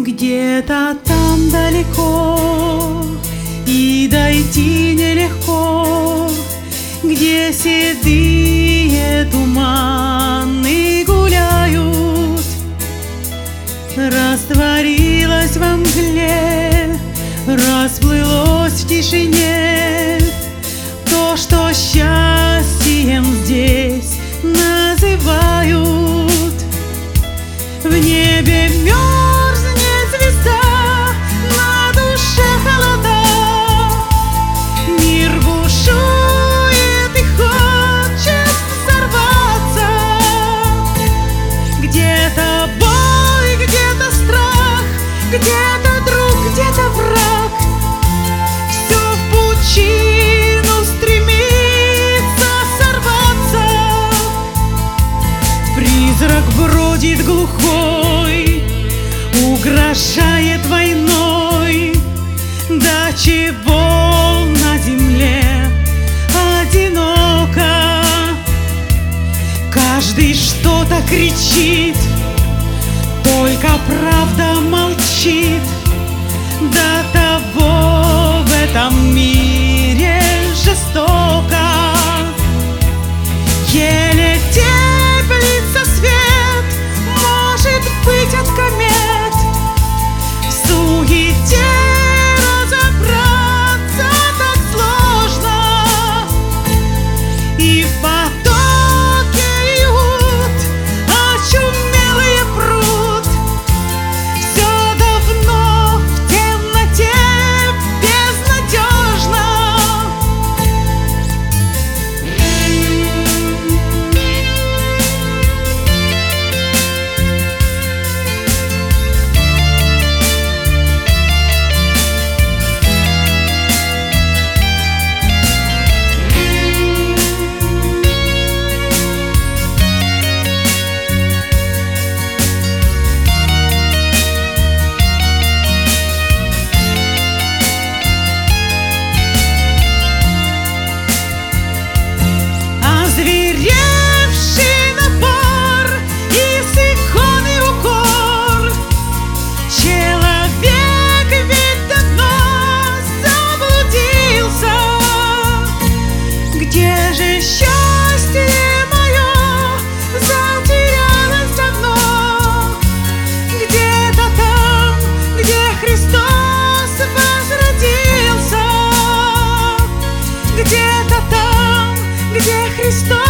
Где-то там далеко и дойти нелегко, где седые туманы гуляют. Растворилось во мгле, расплылось в тишине то, что счастьем здесь называют. В небе мерзнет звезда, на душе холода, мир бушует и хочет взорваться. Где-то бой, где-то страх, где-то друг, где-то враг. Все в пучину стремится сорваться. Призрак бродит глухой, угрожает войной. До чего на земле одиноко? Каждый что-то кричит, только правда молчит. До того в этом мире жестоко. Еле теплится свет, может быть, от комет. В суете разобраться так сложно, и в потоке льют очумелые пруд. Все давно в темноте безнадежно. Озверевший напор и с иконой укор. Человек ведь давно заблудился. Где же счастье мое затерялось давно? Где-то там, где Христос возродился. Где-то там, где Христос